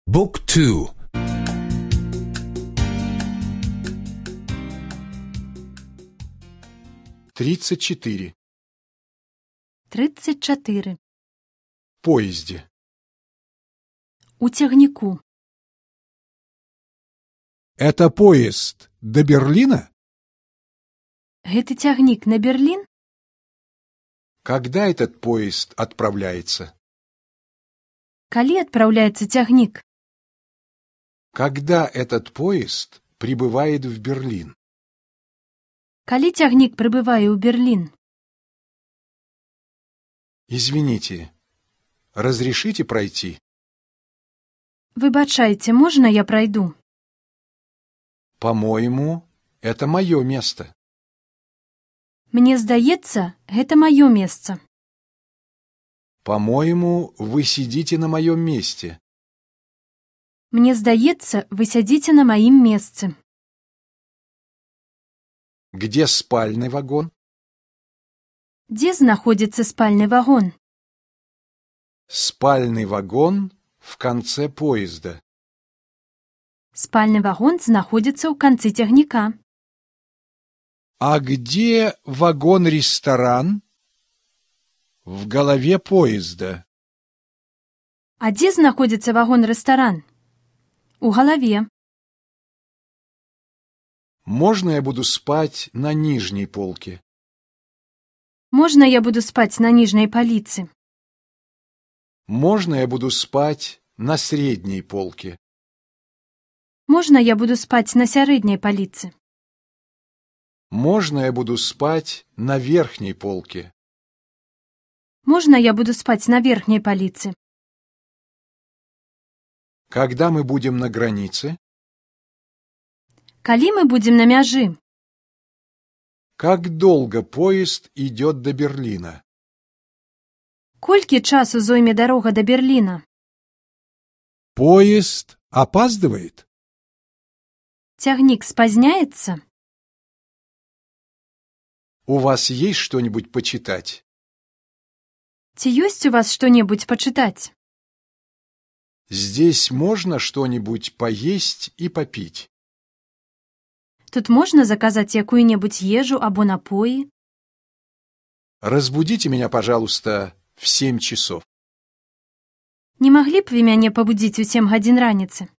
Book 2. 34. 34. В поезде. У цягніку. Это поезд до Берлина? Гэты цягнік на Берлін? Когда этот поезд отправляется? Калі адпраўляецца цягнік? Когда этот поезд прибывает в Берлин? Калі цягнік прыбывае ў Берлін? Извините, разрешите пройти? Выбачайце, можна я прайду? По-моему, это мое место. Мне здаецца, гэта маё месца. По-моему, вы сидите на моем месте. Мне здаецца, вы сядзіце на маім месцы. Где спальный вагон? Дзе знаходзіцца спальны вагон? Спальный вагон в конце поезда. Спальны вагон знаходзіцца ў канцы цягніка. А где вагон-ресторан? В голове поезда. А дзе знаходзіцца вагон-рэстаран? У галаве. Можно я буду спать на нижней полке? Можна я буду спаць на ніжняй паліцы? Можно я буду спать на средней полке? Можна я буду спаць на сярэдняй паліцы? Можно я буду спать на верхней полке? Можна я буду спаць на верхняй паліцы? Когда мы будем на границе? Калі мы будзем на мяжы? Как долго поезд идет до Берлина? Колькі часу зойме дарога да Берліна? Поезд опаздывает? Цягнік спазняецца? У вас есть что-нибудь почитать? Ці ёсць у вас што-небудзь пачытаць? Здесь можно что-нибудь поесть и попить? Тут можна заказаць якую-небудзь ежу або напоі? Разбудите меня, пожалуйста, в 7 часов. Не маглі б вы мяне пабудзіць у 7 гадзін раніцы?